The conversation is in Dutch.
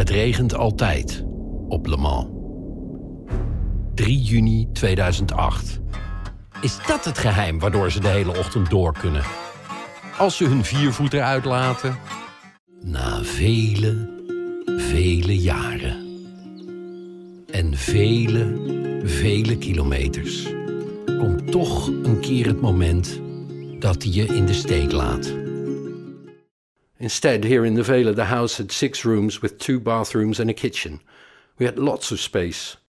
Het regent altijd op Le Mans. 3 juni 2008. Is dat het geheim waardoor ze de hele ochtend door kunnen? Als ze hun viervoeter uitlaten? Na vele, vele jaren. En vele, vele kilometers. Komt toch een keer het moment dat hij je in de steek laat. Instead, here in the Vela, the house had 6 rooms with 2 bathrooms and a kitchen. We had lots of space.